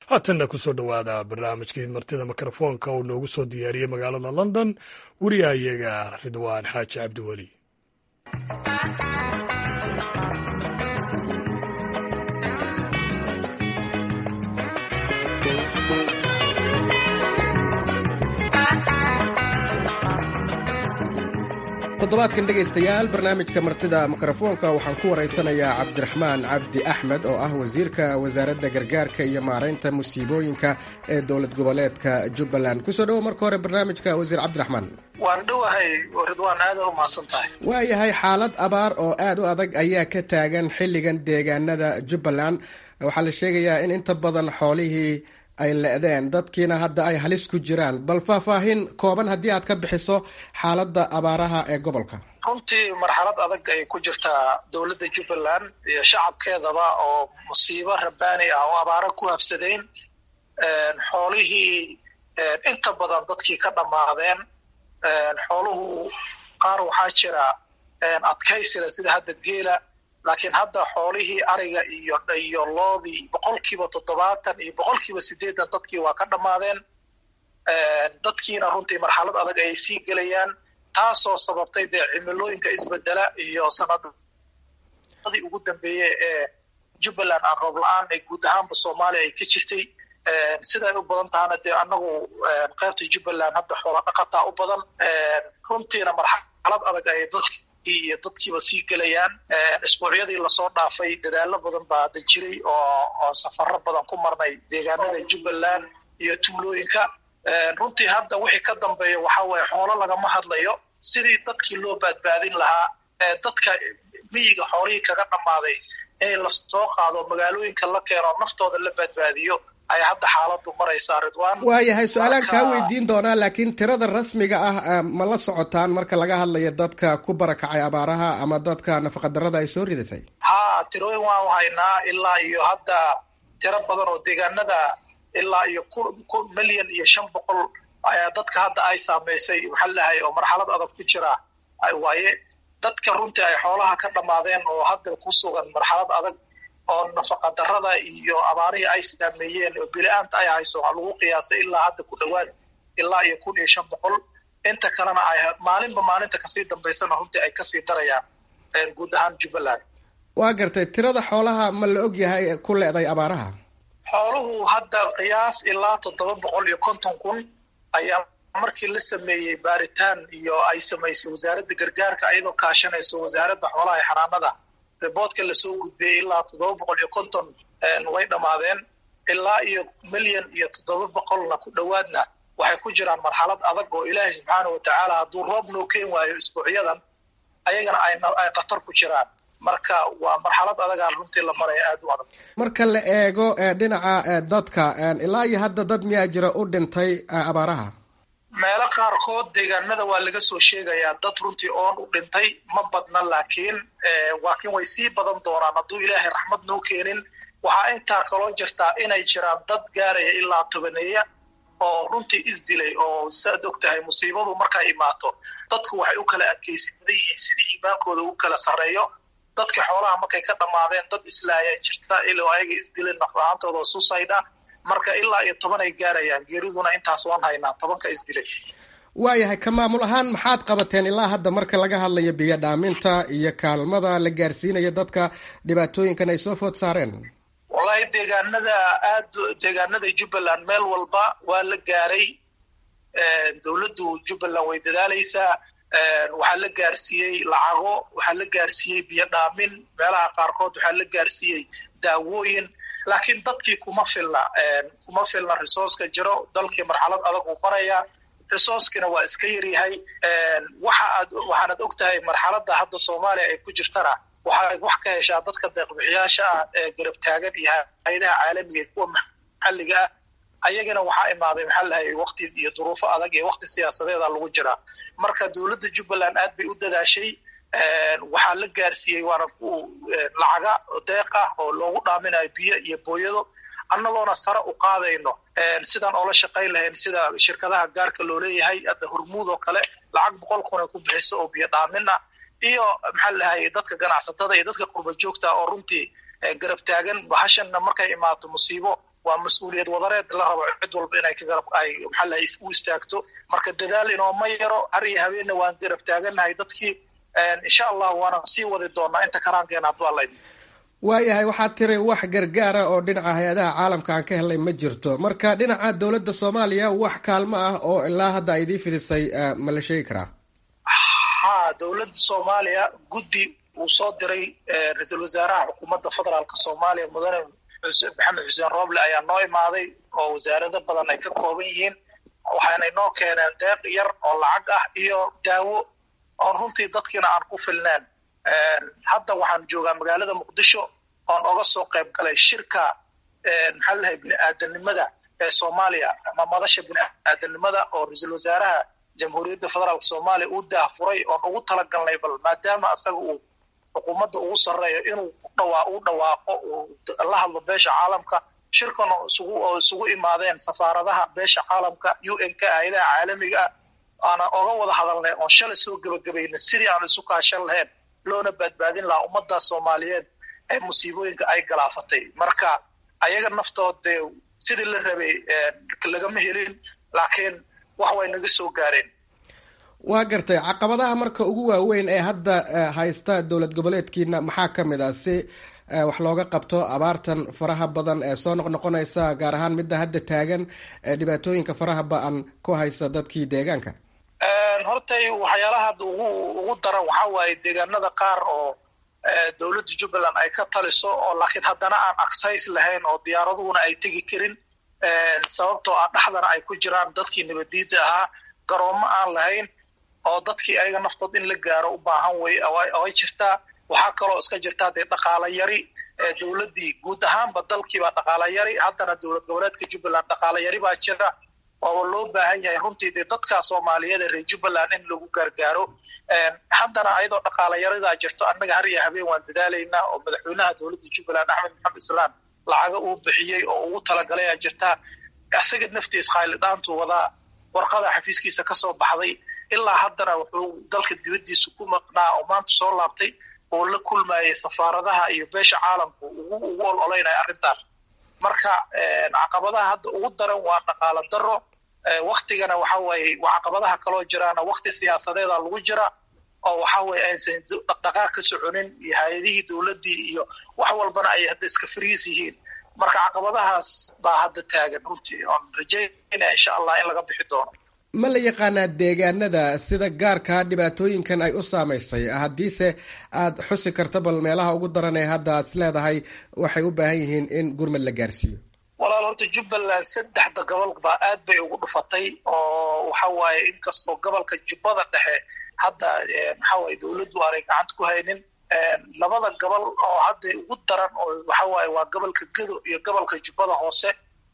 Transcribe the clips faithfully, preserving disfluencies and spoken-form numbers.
haatanna kusoo dhowaada barnaamijkii martida mikrofoonka uu noogu soo diyaariyey magaalada london wariyahayaga ridwaan xaaji cabdiweli. toddobaadkan dhegaystayaal barnaamijka martida mikrofoonka waxaan ku waraysanayaa cabdiraxmaan cabdi axmed oo ah wasiirka wasaaradda gargaarka iyo maaraynta musiibooyinka ee dowlad goboleedka jubbaland. kusoo dhawo marka hore barnaamijka wasiir cabdiraxmaan. waan dhowahay ridwaan, aad u mahadsan tahay. waayahay, xaalad abaar oo aad u adag ayaa ka taagan xilligan deegaanada jubbaland. waxaa la sheegayaa in inta badan xoolihii ay le'deen, dadkiina hadda ay halis ku jiraan. bal faahfaahin kooban haddii aad ka bixiso xaaladda abaaraha ee gobolka. runtii marxalad adag ay ku jirtaa dowladda jubbaland iyo shacabkeedaba oo musiibo rabbaani ah oo abaaro ku habsadeen. xoolihii inta badan dadkii ka dhammaadeen. xooluhu qaar waxaa jira adkaysila sida hadda geela, laakiin hadda xoolihii ariga iyo iyo loodii boqolkiiba toddobaatan iyo boqolkiiba siddeetan dadkii waa ka dhammaadeen. dadkiina runtii marxalad adag ayay sii gelayaan, taasoo sababtay dee cimilooyinka isbedela iyo sanadadii ugu dambeeyey ee jubbaland aan roob la-aan ee guud ahaanba soomaaliya ay ka jirtay. siday u badan tahana dee annagu qaybta jubbaland hadda xoola dhaqataa u badan. runtiina marxalad adag ayay dadki iyo dadkiiba sii gelayaan. isbuucyadii lasoo dhaafay dadaalo badan baa hadda jiray oo oo safaro badan ku marnay deegaanada jubbaland iyo tuulooyinka. runtii hadda wixii ka dambeeya waxaa waaye xoolo lagama hadlayo. sidii dadkii loo badbaadin lahaa, dadka miyiga xoolihii kaga dhammaaday in lasoo qaado magaalooyinka la keeno naftooda la badbaadiyo ay hadda xaaladu maraysaa ridwaan. waayahay, su-aalaan kaa weydiin doonaa, laakiin tirada rasmiga ah ma la socotaan marka laga hadlayo dadka ku barakacay abaaraha ama dadka nafaqadarrada ay soo ridatay? ha tirooyin waan haynaa ilaa iyo hadda tiro badan oo deegaanada ilaa iyo ku milyan iyo shan boqol ayaa dadka hadda ay saamaysay maxaa lahay oo marxalad adag ku jira waaye. dadka runtii ay xoolaha ka dhammaadeen oo hadda ku sugan marxalad adag oo nafaqa darrada iyo abaarihii ay saameeyeen oo bili-aanta ay hayso waxaa lagu qiyaasay ilaa hadda ku dhowaad ilaa iyo kun iyo shan boqol. inta kalena ay maalinba maalinta kasii dambaysana runtii ay kasii darayaan guud ahaan jubbaland. waa gartay, tirada xoolaha ma la og yahay ku leeday abaaraha? xooluhu hadda qiyaas ilaa toddoba boqol iyo konton kun ayaa markii la sameeyey baaritaan iyo ay samaysay wasaaradda gargaarka iyadoo kaashanayso wasaaradda xoolaha ee xanaanada. riboodka lasoo gudbiyey ilaa toddoba boqol iyo konton way dhammaadeen. ilaa iyo milyan iyo toddoba boqolna ku dhowaadna waxay ku jiraan marxalad adag oo ilaahay subxaana watacaala hadduu roob noo keen waayo isbuucyadan ayagana ay khatar ku jiraan. marka waa marxalad adagaa runtii la maraya aad u adag. marka la eego dhinaca dadka, ilaa iyo hadda dad miyaa jira u dhintay abaaraha? meelo qaarkood deegaanada waa laga soo sheegayaa dad runtii oon u dhintay, ma badna, laakiin laakiin way sii badan doonaan hadduu ilaahay raxmad noo keenin. waxaa intaa kaloo jirtaa inay jiraan dad gaaraya ilaa tobaneeya oo runtii isdilay oo saad og tahay musiibadu markay imaato dadku waxay u kala adkaysadan yihiin sidii iimaankooda u kala sarreeyo. dadka xoolaha markay ka dhammaadeen dad islaaya jirta ilaa ayaga isdileen naflahaantooda oo susaydha. marka ilaa iyo toban ay gaarayaan, geeriduna intaas waan haynaa, tobanka isdilay. waayahay, ka maamul ahaan maxaad qabateen ilaa hadda marka laga hadlayo biyo dhaaminta iyo kaalmada la gaarsiinayo dadka dhibaatooyinkan ay soo food saareen? wallahi deegaanada aad deegaanada jubbaland meel walba waa la gaaray. dowladdu jubbaland way dadaalaysaa. waxaa la gaarsiiyey lacago, waxaa la gaarsiiyey biyo dhaamin, meelaha qaarkood waxaa la gaarsiiyey daawooyin, laakiin dadkii kuma filna kuma filna resourceka jiro. dalkii marxalad adag uu maraya, resourcekina waa iska yaryahay. waxa aad waxaanad og tahay marxaladda hadda soomaaliya ay ku jirtana waxay wax ka heshaa dadka deeqbixiyaasha ah ee garab taagan iyo hay'adaha caalamiga kuwa maxalliga ah. ayagana waxaa imaaday maxaa lahay waqti iyo duruufo adag iyo waqti siyaasadeeda lagu jiraa. marka dowladda jubbaland aad bay u dadaashay. waxaa la gaarsiiyey waana ku lacaga deeq ah oo loogu dhaaminayo biyo iyo booyado, annagoona sare u qaadayno sidaan oola shaqayn lahayn sida shirkadaha gaarka loo leeyahay. hadda hormuud oo kale lacag boqol kun ay ku bixiso oo biyo dhaamin ah, iyo maxaa lahay dadka ganacsatada iyo dadka qurba joogta oo runtii garab taagan bahashanna markay imaato musiibo waa mas-uuliyad wadareed la rabo cid walba inay ka garab ay maxaa la u istaagto marka dadaal inooma yaro har iyo habeenna waan garab taaganahay dadkii insha allah waana sii wadi doonaa inta karaankeena hadduu alla idin waayahay waxaad tiri wax gargaara oo dhinaca hay-adaha caalamka aan ka helnay ma jirto marka dhinaca dowladda soomaaliya wax kaalmo ah oo ilaa hadda ay idiin fidisay ma la sheegi karaa ha dowladda soomaaliya guddi uu soo diray ra-iisul wasaaraha xukuumadda federaalka soomaaliya mudane maxamed xuseen rooble ayaa noo imaaday oo wasaarado badan ay ka kooban yihiin waxaanay noo keeneen deeq yar oo lacag ah iyo daawo oon runtii dadkiina aan ku filneen hadda waxaan joogaa magaalada muqdisho oon oga soo qayb galay shirka maxaa ladahay bini-aadanimada ee soomaaliya ama madasha bini-aadanimada oo ra-iisul wasaaraha jamhuuriyadda federaalka soomaaliya uu daahfuray oon ugu talagalnay bal maadaama asaga uu xukuumadda ugu sarreeyo inuu dhawaa u dhawaaqo uu la hadlo beesha caalamka shirkan isugu oo isugu imaadeen safaaradaha beesha caalamka u n ka hay-adaha caalamiga ah aana oga wada hadalnay oon shalay soo gebagabayna sidii aan isu kaashan lahayn loona badbaadin lahaa ummadda soomaaliyeed ee musiibooyinka ay galaafatay marka ayaga naftood sidii la rabay lagama helin laakiin wax way naga soo gaareen waa gartay caqabadaha marka ugu waaweyn ee hadda haysta dowlad goboleedkiina maxaa ka mid ah si wax looga qabto abaartan faraha badan ee soo noqnoqonaysa gaar ahaan midda hadda taagan ee dhibaatooyinka faraha ba-an ku haysa dadkii deegaanka hortay waxyaalaha hadda ugu ugu daran waxaa waaye deegaanada qaar oo dowladda jubbaland ay ka taliso oo laakiin haddana aan access lahayn oo diyaaraduhuna ay tegi karin sababtoo ah dhexdana ay ku jiraan dadkii nabadiida ahaa garoomo aan lahayn oo dadkii ayaga naftood in la gaaro u baahan way ay jirtaa waxaa kaloo iska jirtaa dee dhaqaala yari dowladdii guud ahaanba dalkiibaa dhaqaala yari haddana dowlad goboleedka jubbaland dhaqaala yari baa jira oo loo baahan yahay runtii dee dadka soomaaliyeed ee reer jubbaland in lagu gargaaro haddana ayadoo dhaqaala yaridaa jirto annaga har iyo habeen waan dadaalaynaa oo madaxweynaha dowladda jubbaland axmed maxamed islaan lacaga uu bixiyey oo ugu talagalay aa jirtaa isaga naftiis khaylidhaantu wadaa warqada xafiiskiisa kasoo baxday ilaa haddana wuxuu dalka dibaddiisa ku maqnaa oo maanta soo laabtay oo la kulmayay safaaradaha iyo beesha caalamku ugu ugu ololeynaya arrintan marka caqabadaha hadda ugu daran waa dhaqaalo daro waktigana waxa waaye waa caqabadaha kaloo jiraana wakti siyaasadeeda lagu jira oo waxa weeye aysan dhaqdhaqaaq ka soconin iyo hay-adihii dowladdii iyo wax walbana ay hadda iska fariis yihiin marka caqabadahaas baa hadda taagan runtii oon rajaynaya insha allah in laga bixi doono ma la yaqaanaa deegaanada sida gaarkaa dhibaatooyinkan ay u saamaysay haddiise aada xusi karta bal meelaha ugu daran ee hadda aad is leedahay waxay u baahan yihiin in gurmad la gaarsiiyo walaal horta jubbaland saddexda gobol baa aad bay ugu dhufatay oo waxa waaye inkastoo gobolka jubbada dhexe hadda maxaa waaye dowladdu aanay gacanta ku haynin labada gobol oo hadda ugu daran oo waxa waaye waa gobolka gedo iyo gobolka jubbada hoose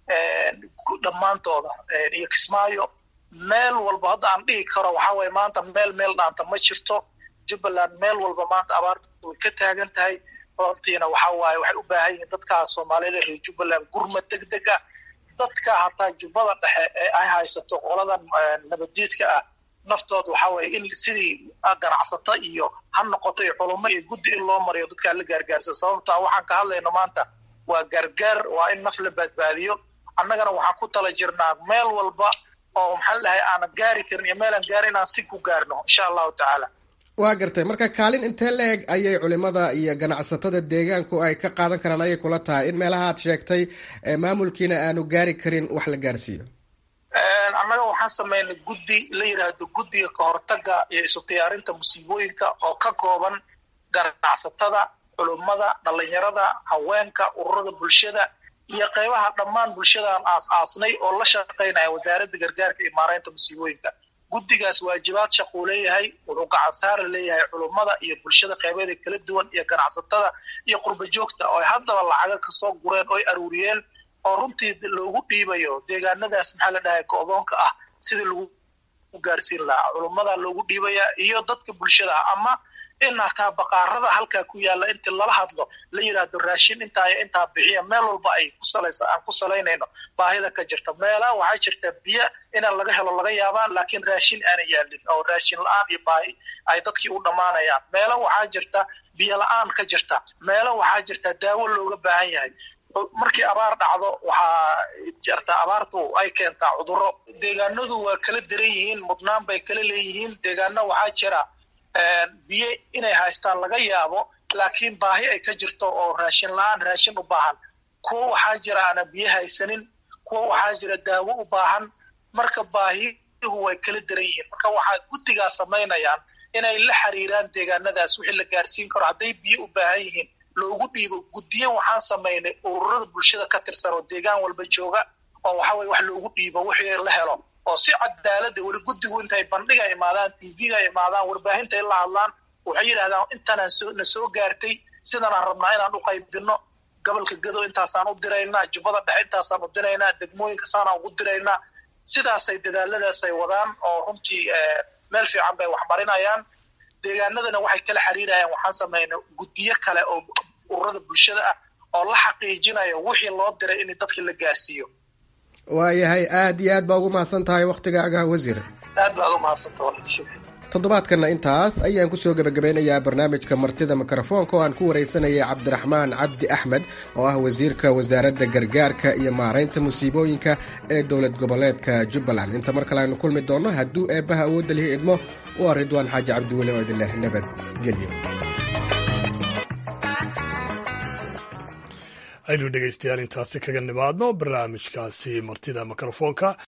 dhammaantooda iyo kismaayo meel walba hadda aan dhihi karo waxa waaye maanta meel meel dhaanta ma jirto jubbaland meel walba maanta abaarta way ka taagan tahay runtiina waxa waaye waxay u baahan yihiin dadkaa soomaaliyada reer jubbaland gurmad degdeg ah dadka hataa jubbada dhexe ee ay haysato qoladan nabadiiska ah naftood waxa waaye in sidii ganacsata iyo ha noqoto iyo culummo iyo guddi in loo mariyo dadkaa la gaargaarsiyo sababtaa waxaan ka hadlayno maanta waa gargaar waa in naf la badbaadiyo annagana waxaan ku tala jirnaa meel walba oo maxaa dhahay aanan gaari karin iyo meelaan gaarin inaan si ku gaarno insha allahu tacaala waa gartay marka kaalin intee la eg ayay culimada iyo ganacsatada deegaanku ay ka qaadan karaan ayay kula tahay in meelaha aad sheegtay maamulkiina aanu gaari karin wax la gaarsiiyo annaga waxaan samaynay guddi la yidhaahdo guddiga kahortaga iyo isu diyaarinta musiibooyinka oo ka kooban ganacsatada culimada dhalinyarada haweenka ururada bulshada iyo qaybaha dhammaan bulshadaan aas-aasnay oo la shaqaynaya wasaaradda gargaarka iyo maaraynta musiibooyinka guddigaas waajibaad shaquu leeyahay wuxuu gacan saara leeyahay culummada iyo bulshada qaybeeda kala duwan iyo ganacsatada iyo qurba joogta oo haddaba lacaga kasoo gureen oo ay aruuriyeen oo runtii loogu dhiibayo deegaanadaas maxaa la dhahay go-doonka ah sidii lagu gaarsiin lahaa culummada loogu dhiibaya iyo dadka bulshada ah ama in hataa baqaarada halkaa ku yaalla intii lala hadlo la yidhaahdo raashin intaa iyo intaa bixiya meel walba ay ku salaysa aan ku salaynayno baahida ka jirta meelaha waxaa jirta biyo inaan laga helo laga yaabaan laakiin raashin aana yaalin oo raashin la-aan iyo baahi ay dadkii u dhammaanayaan meelo waxaa jirta biyo la-aan ka jirta meelo waxaa jirta daawo looga baahan yahay markii abaar dhacdo waxaa jirta abaartu ay keentaa cudurro. Deegaanadu waa kala daran yihiin, mudnaan bay kala leeyihiin. Deegaano waxaa jira biyo inay haystaan laga yaabo, laakiin baahi ay ka jirto oo raashin la'aan raashin u baahan. Kuwa waxaa jira aan biyo haysanin, kuwa waxaa jira daawo u baahan. Marka baahihu way kala daran yihiin. Marka waxaa guddigaa samaynayaan inay la xiriiraan deegaanadaas wixii la gaarsiin karo. Hadday biyo u baahan yihiin loogu dhiibo. Guddiyo waxaan samaynay ururada bulshada ka tirsan oo deegaan walba jooga oo waxa weeye wax loogu dhiibo wixii la helo oo si cadaalad ah. Weli guddigu intay bandhiga imaadaan, T V-ga imaadaan, warbaahinta ay la hadlaan, waxay yidhaahdaan intaan na soo gaartay sidan aan rabnaa inaan u qaybino. Gobolka Gado intaasaan u diraynaa, Jubbada Dhexe intaasaan u diraynaa, degmooyinka saanaan ugu diraynaa. Sidaasay dadaaladaas ay wadaan oo runtii meel fiican bay wax marinayaan. Deegaanadana waxay kala xiriirayaan. Waxaan samaynay guddiyo kale oo ururada bulshada ah oo la xaqiijinayo wixii loo diray in dadka la gaarsiiyo. waayahay aad iyo aad baa ugu mahadsan tahay wakhtigaaga wasiir. aad baa ugu mahadsantahay. toddobaadkana intaas ayaan kusoo gabagabeynayaa barnaamijka martida mikrofoonka oo aan ku waraysanayay cabdiraxmaan cabdi axmed oo ah wasiirka wasaaradda gargaarka iyo maaraynta musiibooyinka ee dowlad goboleedka Jubbaland. inta mar kale aynu kulmi doono hadduu eebbaha awoodda lihi idmo, waa Ridwaan Xaaji Cabdiweli oo idin leh nabad gelyo. aynu dhegaystayaal intaasi kaga nimaadno barnaamijkaasi martida mikrofoonka.